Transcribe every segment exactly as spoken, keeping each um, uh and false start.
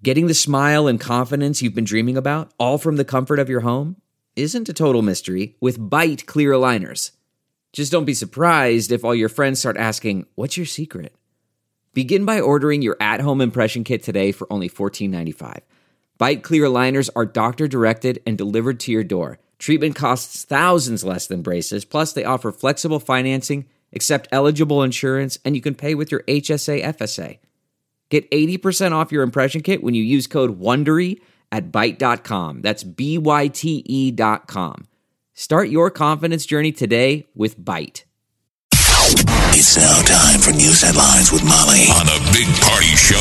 Getting the smile and confidence you've been dreaming about, all from the comfort of your home, isn't a total mystery with Byte clear aligners. Just don't be surprised if all your friends start asking, "What's your secret?" Begin by ordering your at-home impression kit today for only fourteen ninety-five. Byte clear aligners are doctor-directed and delivered to your door. Treatment costs thousands less than braces, plus they offer flexible financing, accept eligible insurance, and you can pay with your H S A F S A. Get eighty percent off your impression kit when you use code WONDERY at byte dot com. That's B Y T E dot com. Start your confidence journey today with Byte. It's now time for news headlines with Molly on the Big Party Show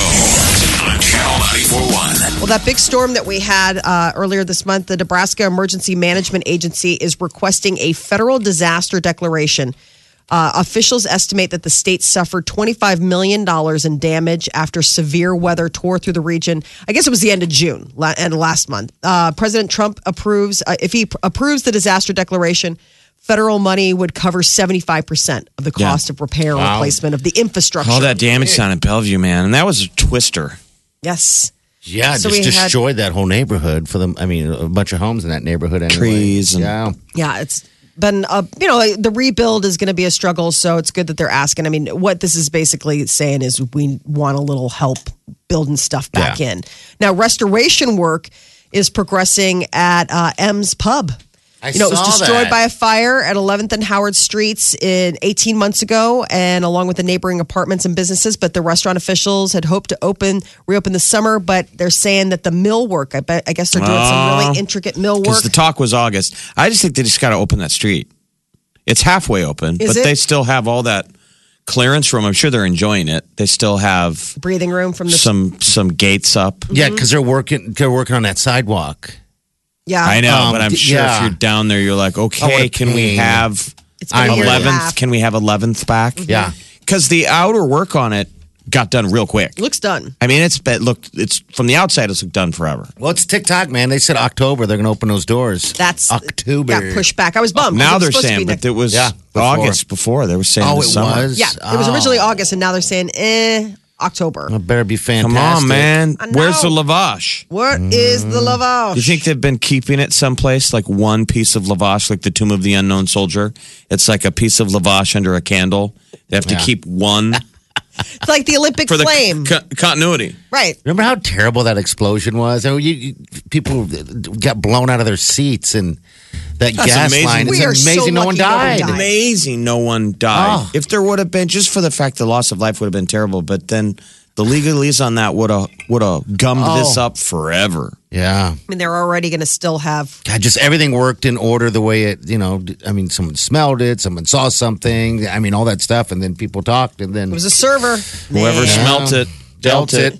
on Channel ninety-four point one. Well, that big storm that we had uh, earlier this month, the Nebraska Emergency Management Agency is requesting a federal disaster declaration. Uh, officials estimate that the state suffered twenty-five million dollars in damage after severe weather tore through the region. I guess it was the end of June la- and last month. Uh, President Trump approves, uh, if he pr- approves the disaster declaration, federal money would cover seventy-five percent of the cost Yeah. of repair and Wow. replacement of the infrastructure. All that damage down in Bellevue, man. And that was a twister. Yes. Yeah, So just we had- destroyed that whole neighborhood for them. I mean, a bunch of homes in that neighborhood anyway. Trees and- yeah. Yeah, it's been, a, you know, the rebuild is going to be a struggle, so it's good that they're asking. I mean, what this is basically saying is we want a little help building stuff back Yeah. in. Now, restoration work is progressing at uh, M's Pub. I You know, it was saw destroyed that. by a fire at eleventh and Howard Streets in eighteen months ago, and along with the neighboring apartments and businesses. But the restaurant officials had hoped to open, reopen this summer, but they're saying that the mill work, I bet, I guess they're doing some Oh. really intricate mill work. Because the talk was August. I just think they just got to open that street. It's halfway open, Is but it? they still have all that clearance room. I'm sure they're enjoying it. They still have Breathing room from the some some gates up. Yeah, because they're working. They're working on that sidewalk. yeah. I know, Um, but I'm d- sure yeah. if you're down there, you're like, okay, what a can we pain. have It's been a year and a eleventh? half. Can we have eleventh back? Yeah. Because the outer work on it got done real quick. Looks done. I mean, it's been, look, it's from the outside, it's looked done forever. Well, it's TikTok, man. They said October they're going to open those doors. That's October. got pushed back. I was bummed. Now It was they're supposed to saying, be but next- it was Yeah, before. August before. They were saying Oh, the it summer. was. yeah, it was Oh. originally August, and now they're saying eh, October. It better be fantastic. Come on, man. I Where's the know. lavash? What is the lavage? You think they've been keeping it someplace, like one piece of lavash, like the Tomb of the Unknown Soldier? It's like a piece of lavash under a candle. They have to Yeah. keep one It's like the Olympic for the flame, co- continuity. right? Remember how terrible that explosion was? I mean, you, you, people got blown out of their seats, and that That's gas amazing. line. We It's are so amazing. no one lucky no one died. died. Amazing, no one died. Oh. If there would have been, just for the fact the loss of life would have been terrible, but then the legalese on that would have would have gummed Oh. this up forever. Yeah. I mean, they're already going to still have. God, just everything worked in order the way it, you know, I mean, someone smelled it, someone saw something, I mean, all that stuff, and then people talked, and then It was a server. Whoever Man. smelt it dealt it.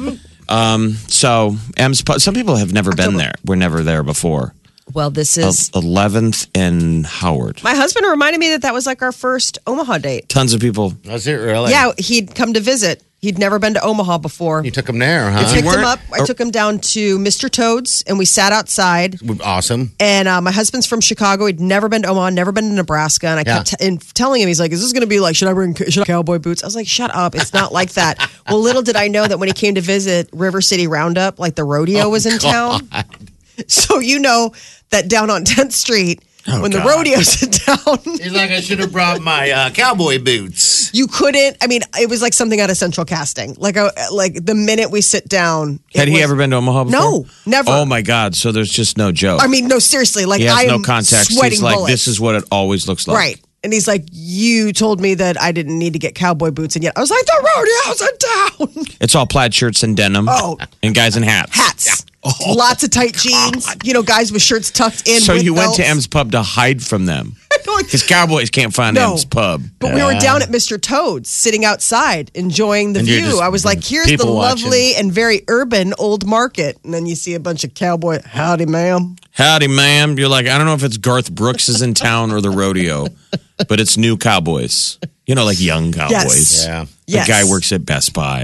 Um, so, M's, Pu- some people have never been October. there. Were never there before. Well, this is. eleventh and Howard. My husband reminded me that that was like our first Omaha date. Tons of people. was it really? Yeah, he'd come to visit. He'd never been to Omaha before. You took them there, huh? If you Picked him weren't- up. I took him down to Mister Toad's, and we sat outside. Awesome. And uh, my husband's from Chicago. He'd never been to Omaha, never been to Nebraska. And I Yeah. kept t- and telling him, he's like, "Is this going to be like? Should I bring should I cowboy boots?" I was like, "Shut up! It's not like that." Well, little did I know that when he came to visit River City Roundup, like the rodeo Oh, was in town. So you know that down on tenth Street, when the God. rodeo's in town, He's like, I should have brought my uh, cowboy boots. you couldn't. I mean, it was like something out of Central Casting. Like a, like the minute we sit down, it Had he was- ever been to Omaha before? No, never. Oh my God! So there's just no joke. I mean, no, seriously. Like he has I am no context. sweating He's like, bullets. this is what it always looks like. Right. And he's like, you told me that I didn't need to get cowboy boots. And yet I was like, the rodeo's in town. It's all plaid shirts and denim. Oh. And guys in hats. Hats. Lots of tight jeans. You know, guys with shirts tucked in. So with you went to belts. M's Pub to hide from them. Like- Because cowboys can't find No. M's Pub. But we were down at Mister Toad's, sitting outside, enjoying the And you're view. just I was like, here's the people watching. lovely and very urban old market. And then you see a bunch of cowboy, howdy, ma'am. Howdy, ma'am. You're like, I don't know if it's Garth Brooks is in town or the rodeo, but it's new cowboys. You know, like young cowboys. Yeah. The Yes. guy works at Best Buy.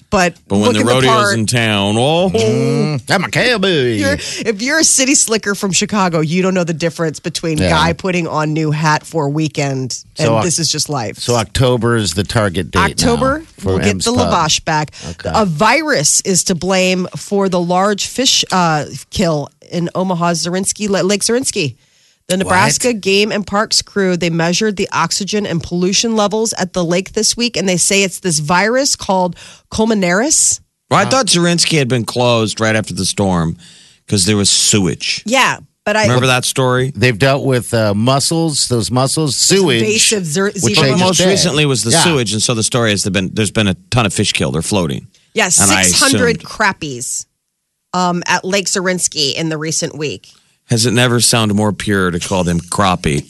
but But when the looking rodeo's part, in town, oh, Mm, I'm a cowboy. you're, if you're a city slicker from Chicago, you don't know the difference between Yeah. guy putting on new hat for a weekend and So, uh, this is just life. So October is the target date. October, now for we'll get M's the Pub. lavash back. Okay. A virus is to blame for the large fish uh, kill in Omaha's Zarinsky, Lake Zarinsky. The Nebraska Game and Parks crew, they measured the oxygen and pollution levels at the lake this week, and they say it's this virus called Colmenares. Well, I thought Zarinsky had been closed right after the storm because there was sewage. Yeah, but I Remember that story? They've dealt with uh, mussels, those mussels, sewage. invasive zer- which zebra they But just most did. recently was the Yeah. sewage, and so the story is there's been there's been a ton of fish killed. They're floating. Yeah, And I six hundred assumed- crappies um, at Lake Zarinsky in the recent week. Has it never sounded more pure to call them crappie?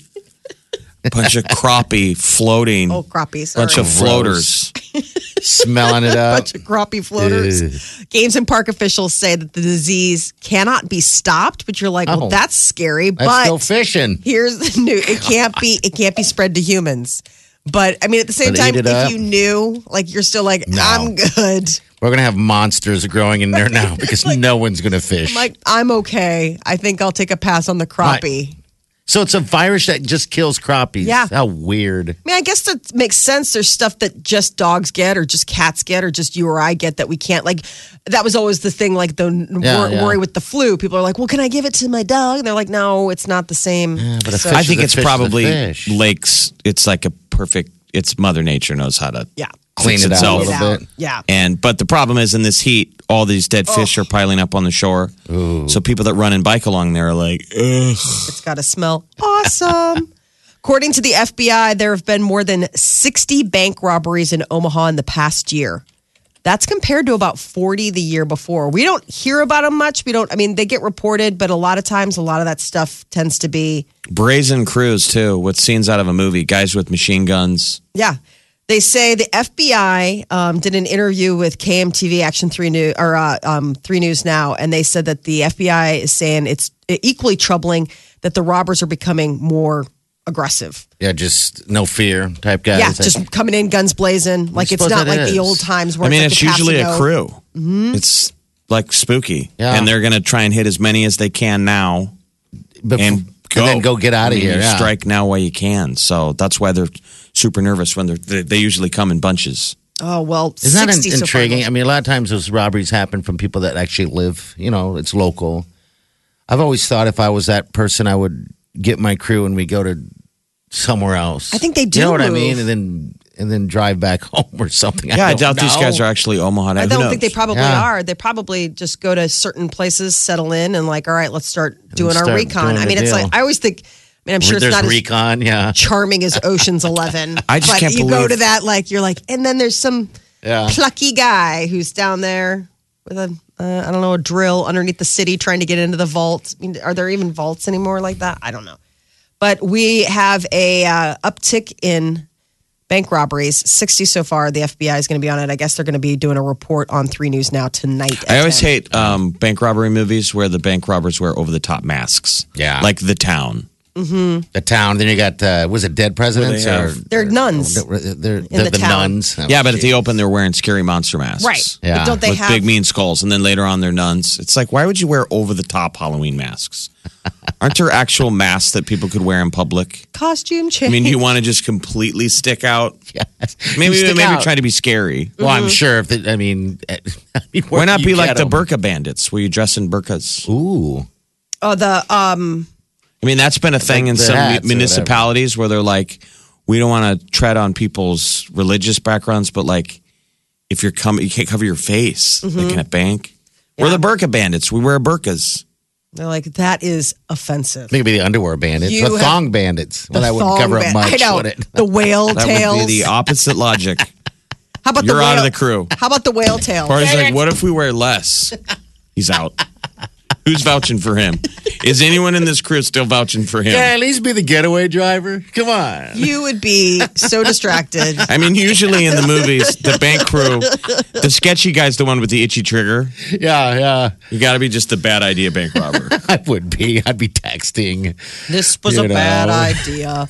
Bunch of crappie floating. Oh, crappies. Bunch sorry. of floaters. Smelling it up. bunch of crappie floaters. Games and park officials say that the disease cannot be stopped, but you're like, well, Oh. that's scary. Let's but go fishing. here's the new: it can't be, it can't be spread to humans. But I mean, at the same But time, eat if it up? you knew, like, you're still like, No. I'm good. We're going to have monsters growing in there now because no one's going to fish. I'm like, I'm okay. I think I'll take a pass on the crappie. so it's a virus that just kills crappies. Yeah. How weird. I mean, I guess that makes sense. There's stuff that just dogs get, or just cats get, or just you or I get that we can't. Like, that was always the thing. Like the Yeah, wor- yeah. worry with the flu. People are like, "Well, can I give it to my dog?" And they're like, "No, it's not the same." but a So- fish I think is a it's fish is a probably fish. lakes. It's like a perfect. It's Mother Nature knows how to yeah, Clean fix it out a itself. little Get out. bit. Yeah. And but the problem is in this heat, all these dead fish are piling up on the shore. So people that run and bike along there are like, ugh. It's got to smell awesome. According to the F B I, there have been more than sixty bank robberies in Omaha in the past year. That's compared to about forty the year before. We don't hear about them much. We don't, I mean, they get reported, but a lot of times, a lot of that stuff tends to be, Brazen crews too, with scenes out of a movie, guys with machine guns. yeah. They say the F B I um, did an interview with K M T V Action three News or uh, um, three News Now, and they said that the F B I is saying it's equally troubling that the robbers are becoming more aggressive. Yeah, just no fear type guys. Yeah, Like, just coming in guns blazing. Like it's suppose not that like the is. old times where I mean, it's, it's like the usually a Casino. crew. It's like spooky. Yeah. And they're going to try and hit as many as they can now bef- and go. then go get out I of mean, here. You yeah. strike now while you can. So that's why they're super nervous when they're, they, they usually come in bunches. Oh well, Isn't that sixty in- so far. intriguing? I mean, a lot of times those robberies happen from people that actually live, you know, it's local. I've always thought if I was that person, I would get my crew and we go to somewhere else. I think they do You know what I move. mean? And then and then drive back home or something. Yeah, I, don't doubt these know. guys are actually Omaha. I Who don't knows? think they probably Yeah. are. They probably just go to certain places, settle in, and like, all right, let's start doing our start recon. doing I the mean, it's deal. like I always think. I mean, I'm sure it's There's not as recon, yeah. charming as Ocean's Eleven. I just but can't you go believe- to that like you're like, and then there's some Yeah. plucky guy who's down there with a uh, I don't know a drill underneath the city trying to get into the vault. I mean, are there even vaults anymore like that? I don't know. But we have a uh, uptick in bank robberies, sixty so far. The F B I is going to be on it. I guess they're going to be doing a report on three News Now tonight. at I always ten. hate um, bank robbery movies where the bank robbers wear over the top masks. Yeah. Like The Town. The town. Then you got, uh, was it Dead Presidents? Where they or, have- They're nuns. they're, they're, In the the town. nuns. Oh, Yeah, but at the open, they're wearing scary monster masks. Right. Yeah. But don't they with have big mean skulls, and then later on they're nuns. It's like, why would you wear over the top Halloween masks? Aren't there actual masks that people could wear in public? costume change? I mean, do you want to just completely stick out? Yes. Maybe You stick maybe out. try to be scary. Well, I'm sure if the, I mean, I mean where Why not do be you like get the 'em? burqa bandits, where you dress in burqas? Ooh. oh, the um. I mean, that's been a thing Like in the some hats or municipalities where they're like, we don't want to tread on people's religious backgrounds, but like, if you're coming, you can't cover your face, Mm-hmm. like in a bank. We're the burqa bandits. We wear burqas. They're like, that is offensive. Maybe the underwear bandits. You the have- thong bandits. Well, The that wouldn't thong cover band- up much, I know. would it? The whale That tails. would be the opposite logic. How about You're the whale, out of the crew. How about the whale tail? Party's like, what if we wear less? He's out. Who's vouching for him? Is anyone in this crew still vouching for him? Yeah, at least be the getaway driver. Come on. You would be so distracted. I mean, usually in the movies, the bank crew, the sketchy guy's the one with the itchy trigger. Yeah, yeah. You got to be just the bad idea bank robber. I would be. I'd be texting. This was You a bad know. idea.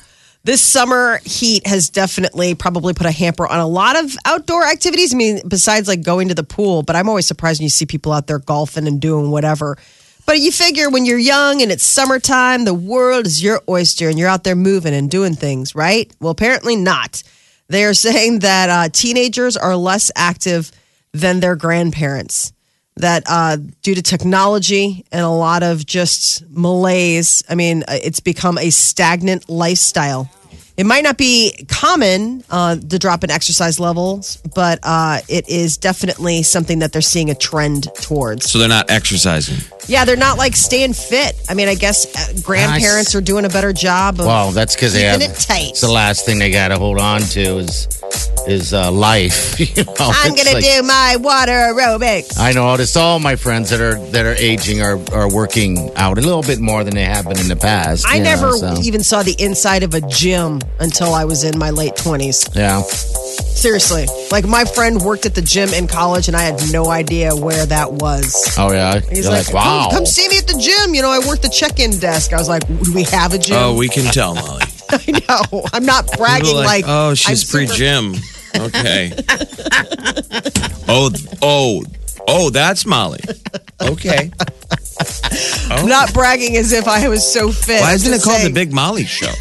This summer heat has definitely probably put a hamper on a lot of outdoor activities. I mean, besides like going to the pool, but I'm always surprised when you see people out there golfing and doing whatever. But you figure when you're young and it's summertime, the world is your oyster and you're out there moving and doing things, right? Well, apparently not. They are saying that uh, teenagers are less active than their grandparents. That uh, due to technology and a lot of just malaise, I mean, it's become a stagnant lifestyle. It might not be common, uh, the drop in exercise levels, but uh, it is definitely something that they're seeing a trend towards. So they're not exercising. Yeah, they're not like staying fit. I mean, I guess uh, grandparents are doing a better job of Well, that's because they have. keeping it tight. It's the last thing they got to hold on to is is uh, life. You know, I'm It's going like- to do my water aerobics. I know. It's all my friends that are that are aging are are working out a little bit more than they have been in the past. I you know, never so, even saw the inside of a gym until I was in my late twenties. Yeah. Seriously. Like my friend worked at the gym in college and I had no idea where that was. Oh yeah. He's You're like, like, wow. come, come see me at the gym. You know, I work the check-in desk. I was like, do we have a gym? Oh, we can tell, Molly. I know. I'm not bragging People are like, oh, I'm she's super- pre-gym. Okay. oh, oh, oh, that's Molly. Okay. I'm not bragging as if I was so fit. Why I'm isn't it just called saying. the Big Molly Show?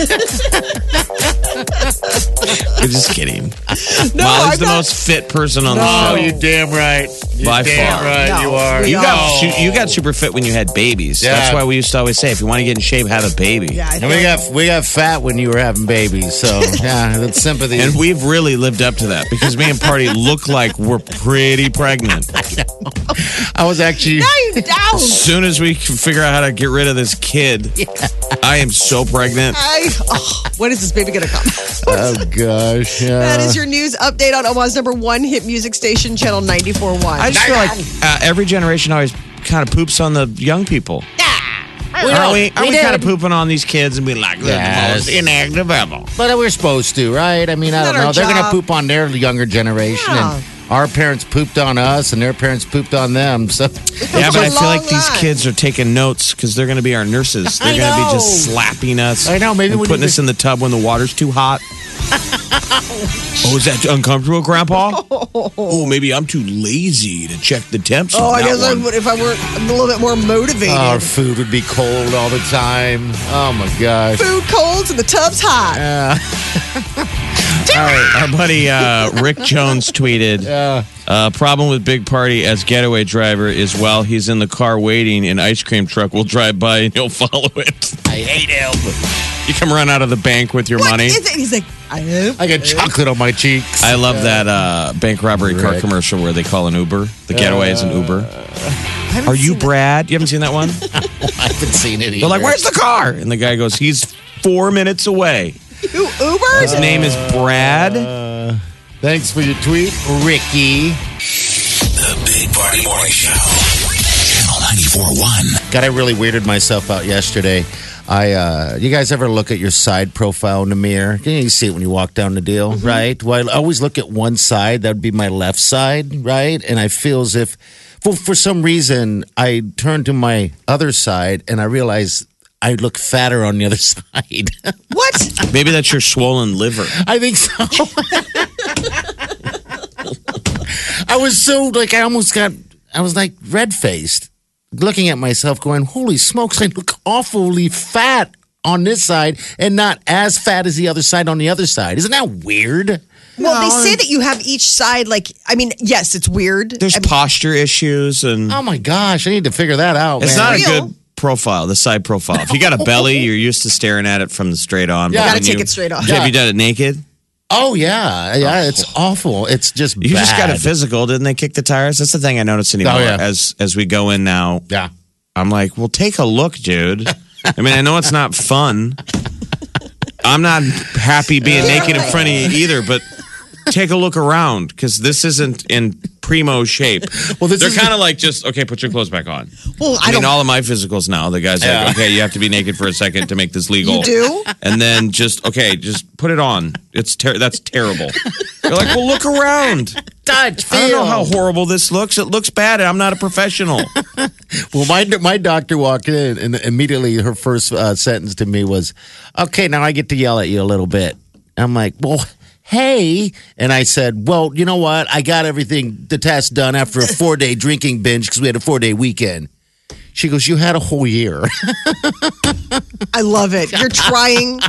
We're just kidding. No, Molly's I'm the not- most fit person on Oh, the show. you damn right. You're By damn far. right No, you are. we You are. got su- you got super fit when you had babies. Yeah. That's why we used to always say, if you want to get in shape, have a baby. Yeah, I And think we got we got fat when you were having babies, so yeah, that's sympathy. And we've really lived up to that because me and Party look like we're pretty pregnant. I was actually now you down. As soon as we can figure out how to get rid of this kid, I am so pregnant. I, oh, when is this baby going to come? oh gosh, yeah. That is your news update on Omaha's number one hit music station, Channel ninety-four point one. I just feel like uh, every generation always kind of poops on the young people. Aren't we, aren't we, did. kind of pooping on these kids and being like, they're Yes. the most inactive ever? But we're supposed to, right? I mean, I Not don't our know. They're going to job. poop on their younger generation, Yeah. and our parents pooped on us, and their parents pooped on them. So Yeah, but I a feel like long these line. kids are taking notes because they're going to be our nurses. They're I going to be know. just slapping us. I know, maybe and we putting need us to- in the tub when the water's too hot. Oh, is that uncomfortable, Grandpa? Oh, maybe I'm too lazy to check the temps. Oh, on I that guess I one. would, if I were a little bit more motivated. our food would be cold all the time. Oh my gosh. Food cold and the tub's hot. Our buddy uh, Rick Jones tweeted, uh, problem with Big Party as getaway driver is while he's in the car waiting, an ice cream truck will drive by and he'll follow it. I hate him. You come run out of the bank with your What money. is it? He's like, I hope. I got chocolate on my cheeks. I love that uh, bank robbery car Rick. commercial where they call an Uber. The getaway is an Uber. I haven't Are you seen that. Brad? You haven't seen that one? I haven't seen it either. They're like, where's the car? And the guy goes, he's four minutes away. Who, Uber? His name is Brad. Thanks for your tweet, Ricky. The Big Party Morning Show. Channel ninety-four point one. God, I really weirded myself out yesterday. I, uh, you guys ever look at your side profile in the mirror? You, know, you see it when you walk down the deal, right? Well, I always look at one side. That would be my left side, right? And I feel as if, for, for some reason, I turn to my other side and I realize I look fatter on the other side. What? Maybe that's your swollen liver. I think so. I was so like I almost got I was like red faced, looking at myself, going, "Holy smokes! I look awfully fat on this side, and not as fat as the other side on the other side. Isn't that weird?" Well, they say that you have each side, like, I mean, yes, it's weird. There's I mean, posture issues and Oh my gosh! I need to figure that out. it's man. not a Real. good profile, the side profile. If you got a belly, you're used to staring at it from the straight on. Yeah. But Gotta when take you- it straight off. Have you done it naked? Oh yeah, yeah. It's awful. It's just You just got a bad. physical, didn't they kick the tires? That's the thing I notice anymore. Oh, yeah. As as we go in now, Yeah. I'm like, well, take a look, dude. I mean, I know it's not fun. I'm not happy being naked in front of you either, but take a look around because this isn't in primo shape. Well, this they're kind of like just okay. Put your clothes back on. Well, I, I mean, don't. all of my physicals now. The guy's Yeah. like, okay, you have to be naked for a second to make this legal. You do? And then just okay, just put it on. It's ter- that's terrible. You're like, well, look around. Touch, feel. I don't know how horrible this looks. It looks bad. I'm not a professional. Well, my my doctor walked in, and immediately her first uh, sentence to me was, "Okay, now I get to yell at you a little bit." I'm like, "Well, hey," and I said, "Well, you know what? I got everything the test done after a four day drinking binge because we had a four day weekend." She goes, "You had a whole year." I love it. You're trying.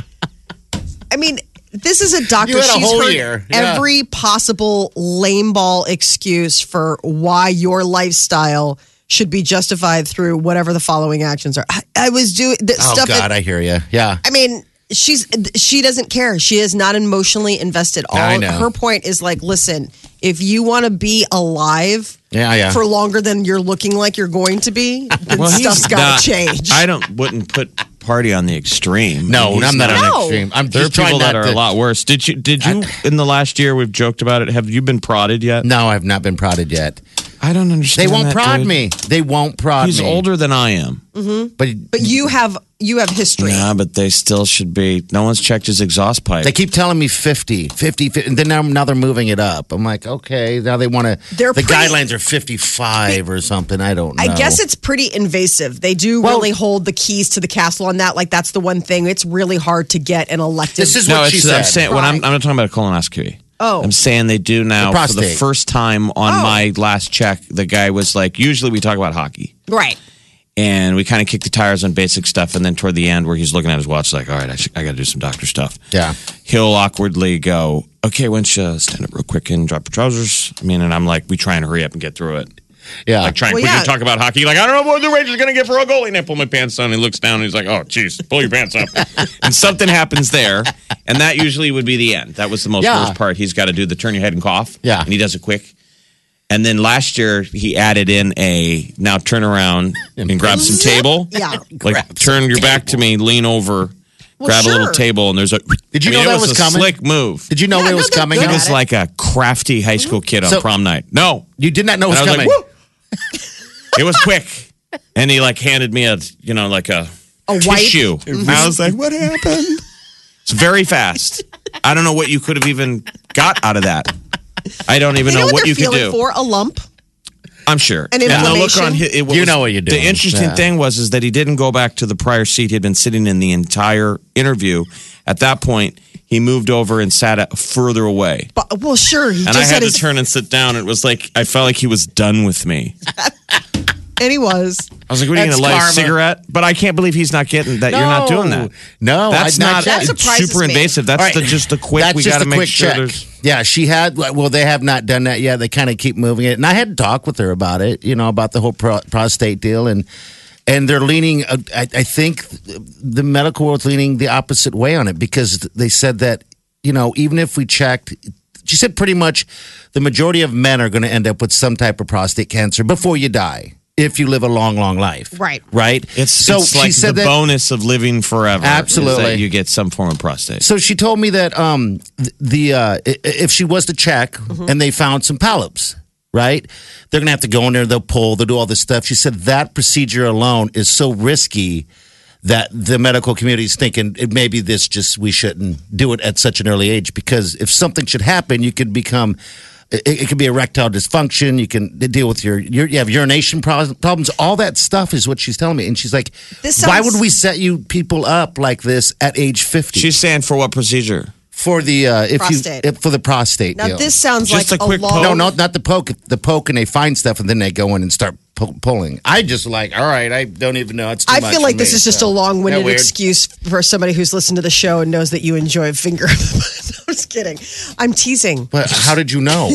I mean, this is a doctor. You had a She's whole heard year. Yeah. every possible lame ball excuse for why your lifestyle should be justified through whatever the following actions are. I, I was doing the Oh stuff. God, that, I hear you. Yeah. I mean, she's she doesn't care. She is not emotionally invested. All I know. her point is like, listen, if you want to be alive. Yeah, yeah. For longer than you're looking like you're going to be, then Well, he's stuff's got not- to change. I don't wouldn't put party on the extreme. No, He's I'm not on No. extreme. I'm There are just trying people that not are to, a lot worse. Did you? Did you? in the last year, we've joked about it. Have you been prodded yet? No, I've not been prodded yet. I don't They understand. won't that, prod dude. me. They won't prod He's me. older than I am. but But you have you have history. Yeah, but they still should be. No one's checked his exhaust pipe. they keep telling me fifty, fifty, fifty, and then now, now they're moving it up. I'm like, okay, now they want to. They're the pretty- guidelines are fifty-five or something. I don't know. I guess it's pretty invasive. They do Well- really hold the keys to the castle on that. Like that's the one thing. It's really hard to get an elective. This is no, what she it's, said. I'm saying when I'm, I'm Right. not talking about a colonoscopy. Oh. I'm saying they do now The for the prostate. first time on Oh. my last check. The guy was like, usually we talk about hockey. right. And we kind of kick the tires on basic stuff. And then toward the end, where he's looking at his watch, like, all right, I, should, I got to do some doctor stuff. Yeah. He'll awkwardly go, okay, why don't you stand up real quick and drop your trousers? I mean, and I'm like, we try and hurry up and get through it. Yeah. Like, trying, Well, we yeah. can talk about hockey. Like, I don't know what the Rangers are going to get for a goalie. And I pull my pants down and he looks down and he's like, oh, geez, pull your pants up. And something happens there. And that usually would be the end. That was the most Yeah. worst part. He's got to do the turn your head and cough. Yeah. And he does it quick. And then last year, he added in a now turn around and grab some table. Yeah. Like, Grab turn some your back to me, lean over, Well, grab a little sure. table, and there's a. Did you I mean, know it that was a coming? Slick move. Did you know Yeah, it no, was they're coming? good He at was it. like a crafty high school kid on So- prom night. No, You did not know it and was I was coming. like, woo! It was quick, and he like handed me a, you know, like a, A wipe? tissue. And I was like, what happened? It's very fast. I don't know what you could have even got out of that. I don't even They know know what, what they're you could feeling do. for a lump. I'm sure. An And the look inflammation? on his, it was, You know what you're doing. The interesting Yeah. thing was is that he didn't go back to the prior seat he'd been sitting in the entire interview. At that point, he moved over and sat at, further away. But well, sure. He And just I had to his, turn and sit down. It was like I felt like he was done with me. and he was. I was like, "What are you That's going to light a karma. cigarette?" But I can't believe he's not getting that. You're not doing that. No, That's I'd not. That it's surprises super me. invasive. That's All right. the, just a quick. That's we just got to a make quick sure check. there's. Yeah, she had. Well, they have not done that yet. They kind of keep moving it, and I had to talk with her about it. You know, about the whole pro- prostate deal, and and they're leaning. Uh, I, I think the medical world's leaning the opposite way on it because they said that you know even if we checked. She said pretty much the majority of men are going to end up with some type of prostate cancer before you die. If you live a long, long life, Right. right. It's, so it's she like said the that, bonus of living forever. is Absolutely. that you get some form of prostate. So she told me that um, th- the uh, i- if she was to check and they found some polyps, right, they're gonna have to go in there. They'll pull. They'll do all this stuff. She said that procedure alone is so risky that the medical community is thinking it maybe this just we shouldn't do it at such an early age because if something should happen, you could become. It, it could be erectile dysfunction. You can deal with your, your you have urination pro- problems. All that stuff is what she's telling me. And she's like, This "Why sounds- would we set you people up like this at age fifty?" She's saying for what procedure? For the uh, if Prostate. you if, for the prostate. Now deal. this sounds Just like a quick long. poke? no, no, not the poke. The poke, and they find stuff, and then they go in and start pu- pulling. I just like, all right, I don't even know. It's too I much feel for like this me, is just so. a long-winded Isn't that weird? excuse for somebody who's listened to the show and knows that you enjoy finger. I'm just kidding. I'm teasing. But how did you know?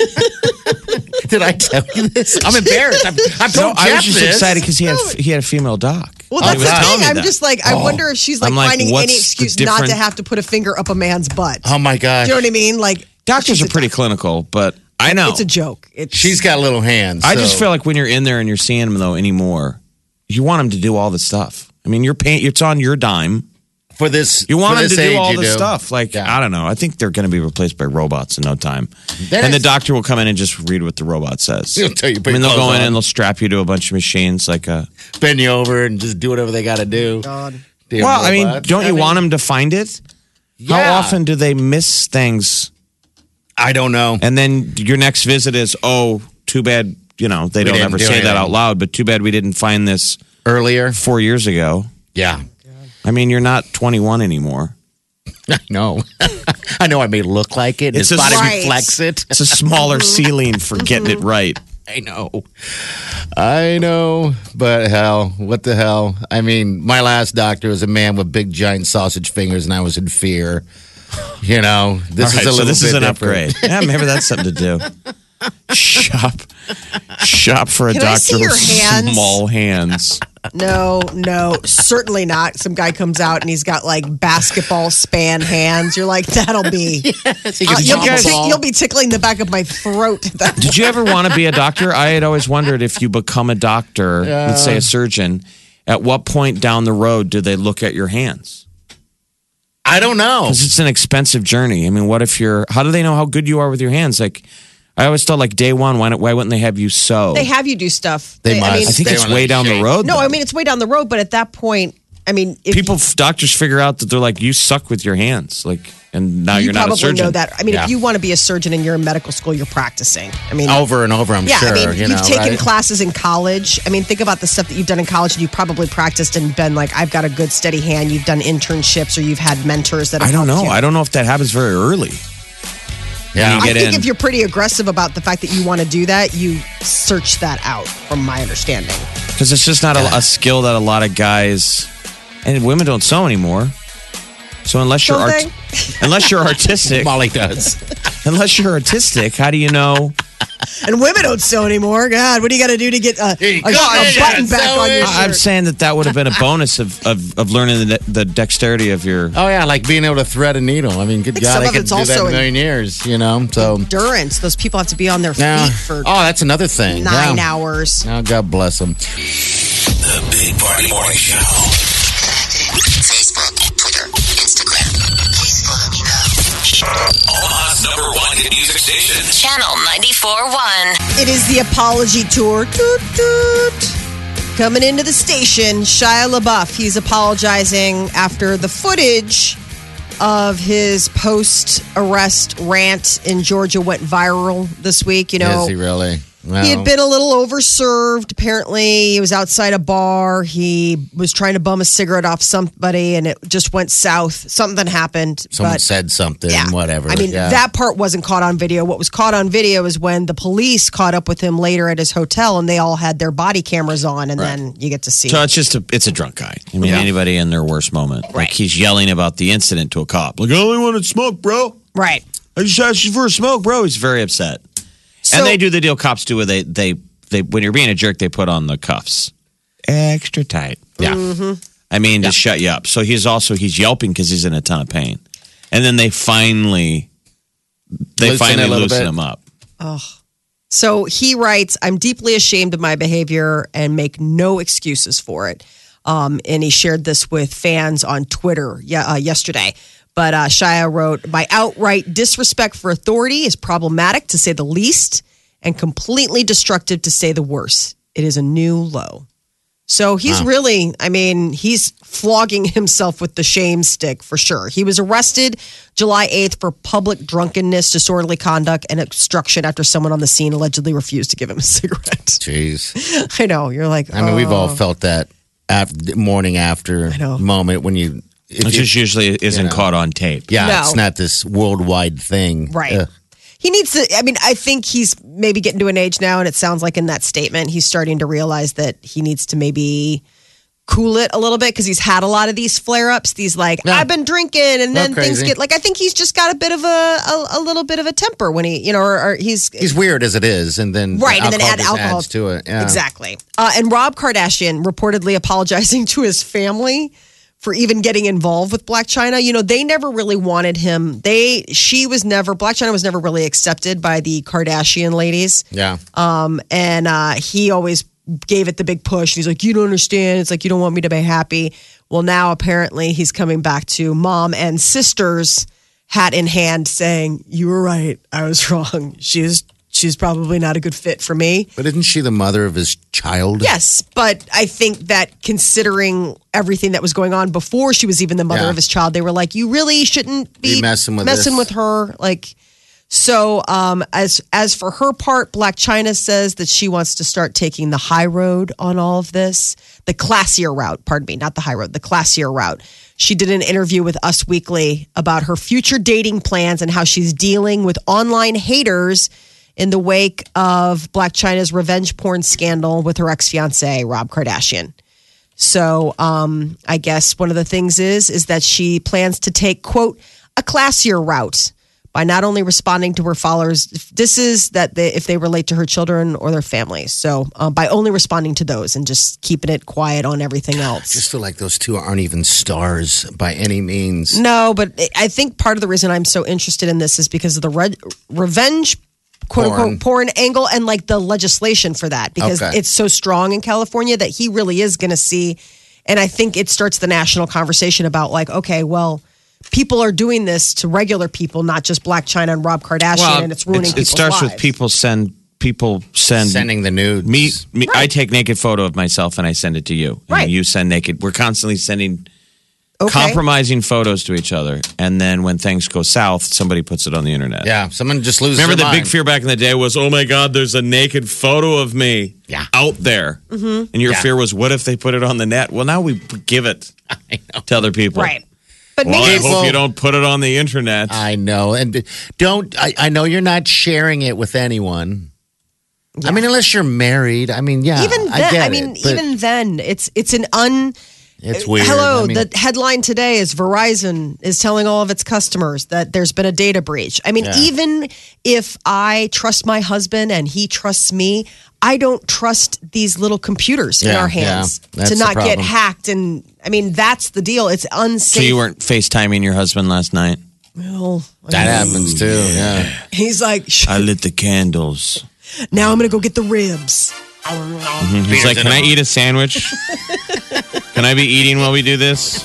Did I tell you this? I'm embarrassed. I'm, I'm No, told I Jeff was just this. excited because he had he had a female doc. Well, Oh, that's he was the telling thing. me I'm that. just like, I wonder if she's like I'm like, finding what's any the excuse not to different- have to put a finger up a man's butt. Oh my Do gosh, you know what I mean? Like Doctors she's are a pretty doc- clinical, but I know. It's a joke. It's, she's got little hands. I just so- feel like when you're in there and you're seeing them though anymore, you want them to do all the stuff. I mean, you're paying. It's on your dime. For this, You want for them to this do age, all you this do. stuff. Like, Yeah. I don't know. I think they're going to be replaced by robots in no time. That and is- the doctor will come in and just read what the robot says. He'll tell you, I put mean, your they'll go clothes in on. and they'll strap you to a bunch of machines. Like a. bend you over and just do whatever they got to do. God. Damn Well, I mean, robots. don't you I mean, want them to find it? How Yeah. often do they miss things? I don't know. And then your next visit is, oh, too bad. You know, they We don't didn't ever do say that anything. out loud, but too bad we didn't find this Earlier, four years ago. yeah, I mean, you're not twenty-one anymore. I know. I know. I may look like it. It's His a- body Right. reflects it. It's a smaller ceiling for getting it right. I know. I know. But hell, what the hell? I mean, my last doctor was a man with big, giant sausage fingers, and I was in fear. You know, this All right, is a so little this bit is an different. upgrade. Yeah, maybe that's something to do. Shop, shop for a Can I doctor see your with hands? small hands. No, no, certainly not. Some guy comes out and he's got like basketball span hands. You're like, that'll be. Yes, he Uh, can you'll, jump be a tick- ball. you'll be tickling the back of my throat. Did you ever want to be a doctor? I had always wondered if you become a doctor, let's say a surgeon, at what point down the road do they look at your hands? I don't know. Because it's an expensive journey. I mean, what if you're, how do they know how good you are with your hands? Like, I always thought, like, day one, why, why wouldn't they have you sew? They have you do stuff. They I must. mean, I think They it's wanna way down the shape. road. no, though. I mean it's way down the road. But at that point, I mean, if people, doctors figure out that they're like, you suck with your hands. Like, and now you you're not a probably surgeon. know that. I mean, Yeah. if you want to be a surgeon and you're in medical school, you're practicing. I mean, Over and over, I'm yeah, sure. I mean, you you've know, taken right? classes in college. I mean, think about the stuff that you've done in college, and you probably practiced and been like, I've got a good steady hand. You've done internships, or you've had mentors that have I don't helped know. you. I don't know if that happens very early. Yeah. you I get think in. if you're pretty aggressive about the fact that you want to do that, you search that out, from my understanding. Because it's just not a, a skill that a lot of guys and women don't sew anymore. So unless you're Don't art- unless you're artistic, Molly does. unless you're artistic, how do you know? And women don't sew anymore. God, what do you got to do to get a, Here you a, go. a Yeah, button back sew on it. your I- I'm shirt? saying that that would have been a bonus of, of, of learning the, the dexterity of your. Oh yeah, like being able to thread a needle. I mean, good think God, some I of could it's do that also in a in- million years. You know, so Endurance. Those people have to be on their feet now. for Oh, that's another thing. nine yeah. hours. Oh, God bless them. The Big Party Morning Show. Facebook, Twitter, Instagram. Please follow me now. Omaha's number one hit music station. Channel ninety-four point one. It is the apology tour. Toot, toot. Coming into the station, Shia LaBeouf. He's apologizing after the footage of his post-arrest rant in Georgia went viral this week. You know, Is he really? Well, he had been a little overserved. Apparently, he was outside a bar. He was trying to bum a cigarette off somebody, and it just went south. Something happened. Someone but said something. yeah. Whatever. I mean, yeah. that part wasn't caught on video. What was caught on video is when the police caught up with him later at his hotel, and they all had their body cameras on, and then you get to see. So it's just a it's a drunk guy. I mean, Yeah. anybody in their worst moment. Like Right. he's yelling about the incident to a cop. Like, I only wanted smoke, bro. Right. I just asked you for a smoke, bro. He's very upset. So- and they do the deal cops do where they they they when you're being a jerk, they put on the cuffs. Extra tight. Yeah. Mm-hmm. I mean, to shut you up. So he's also he's yelping because he's in a ton of pain. And then they finally they Loosen finally it a little loosen bit. him up. So he writes, I'm deeply ashamed of my behavior and make no excuses for it. Um, and he shared this with fans on Twitter yeah, uh, yesterday. But uh, Shia wrote, my outright disrespect for authority is problematic, to say the least, and completely destructive, to say the worst. It is a new low. So he's really, I mean, he's flogging himself with the shame stick for sure. He was arrested July eighth for public drunkenness, disorderly conduct, and obstruction after someone on the scene allegedly refused to give him a cigarette. Jeez. I know. You're like, I mean, we've all oh. felt that after, morning after know. moment when you. If It you just usually isn't know. caught on tape. yeah, No. it's not this worldwide thing. Right. Ugh. He needs to, I mean, I think he's maybe getting to an age now, and it sounds like in that statement, he's starting to realize that he needs to maybe cool it a little bit because he's had a lot of these flare ups. These, like, Yeah. I've been drinking, and Not then things crazy. get, like, I think he's just got a bit of a, a, a little bit of a temper when he, you know, or, or he's, He's weird as it is, and then Right, and then alcohol add just alcohol adds to it. Yeah. Exactly. Uh, and Rob Kardashian reportedly apologizing to his family for even getting involved with Black China. You know, they never really wanted him. They, she was never, Black China was never really accepted by the Kardashian ladies. Yeah. Um, and uh, he always gave it the big push. He's like, you don't understand. It's like, you don't want me to be happy. Well, now apparently he's coming back to mom and sisters, hat in hand, saying, you were right. I was wrong. She's she's probably not a good fit for me. But isn't she the mother of his child? Yes, but I think that considering everything that was going on before she was even the mother Yeah. of his child, they were like, you really shouldn't be, Be messing with messing this. with her. Like, so um, as as for her part, Blac Chyna says that she wants to start taking the high road on all of this, the classier route. Pardon me, not the high road, the classier route. She did an interview with Us Weekly about her future dating plans and how she's dealing with online haters in the wake of Blac Chyna's revenge porn scandal with her ex-fiance, Rob Kardashian. So um, I guess one of the things is, is that she plans to take, quote, a classier route by not only responding to her followers, this is that they, if they relate to her children or their families. So um, by only responding to those and just keeping it quiet on everything else. I just feel like those two aren't even stars by any means. No, but I think part of the reason I'm so interested in this is because of the re- revenge quote Porn. unquote porn angle and like the legislation for that, because Okay. it's so strong in California that he really is going to see. And I think it starts the national conversation about like, okay, well, people are doing this to regular people, not just Blac Chyna and Rob Kardashian, and it's ruining it people's starts lives. with people send people send Sending the nudes. me. me I Right. take naked photo of myself and I send it to you. And Right. you send naked. We're constantly sending Okay. compromising photos to each other, and then when things go south, somebody puts it on the internet. Yeah, someone just loses Remember, the their big mind. fear back in the day was, "Oh my God, there's a naked photo of me Yeah. out there," mm-hmm. and your Yeah. fear was, "What if they put it on the net?" Well, now we give it I know. to other people. Right. But Well, maybe I it's- hope you don't put it on the internet. I know. And don't, I, I know you're not sharing it with anyone. I mean, unless you're married. I mean, yeah. even I then, get I mean, it, but even then, it's it's an un. it's weird. Hello, I mean, the headline today is Verizon is telling all of its customers that there's been a data breach. I mean, Yeah. even if I trust my husband and he trusts me, I don't trust these little computers in Yeah, our hands yeah. That's to the not get problem. hacked. And I mean, that's the deal. It's unsafe. So you weren't FaceTiming your husband last night? Well, I that mean, happens too. Yeah. he's like, "Shh, I lit the candles. now I'm going to go get the ribs. He's like, "Can I eat a sandwich? Can I be eating while we do this?"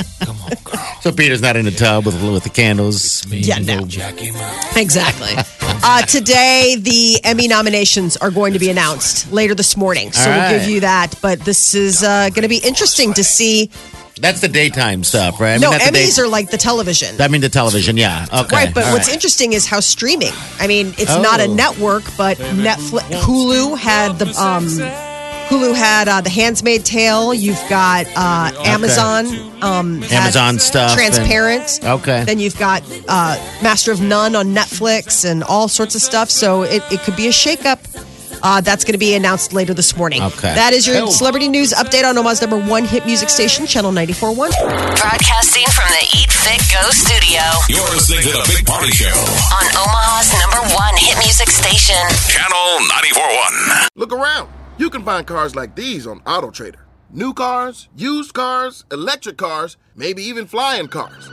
So Peter's not in the tub with with the candles. Yeah, no. Exactly. Uh, today, the Emmy nominations are going to be announced later this morning. So All we'll give right. you that. But this is uh, going to be interesting to see. That's the daytime stuff, right? I No, that's the Emmys day- are like the television. I mean, the television, yeah. Okay. Right, but all what's right. interesting is how streaming. I mean, it's Oh. not a network, but Netflix, Hulu had the um, Hulu had uh, the Handmaid's Tale. You've got uh, Amazon, um, had Amazon stuff and- Transparent. Okay. Then you've got uh, Master of None on Netflix and all sorts of stuff. So it, it could be a shakeup. Uh, that's going to be announced later this morning. Okay. That is your Cool. celebrity news update on Omaha's number one hit music station, Channel ninety-four point one. Broadcasting from the Eat Fit Go studio You're listening to the Big Party Show. on Omaha's number one hit music station. Channel ninety-four point one. Look around. You can find cars like these on AutoTrader. New cars, used cars, electric cars, maybe even flying cars.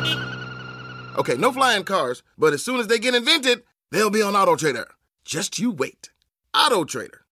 Okay, no flying cars, but as soon as they get invented, they'll be on AutoTrader. Just you wait. AutoTrader.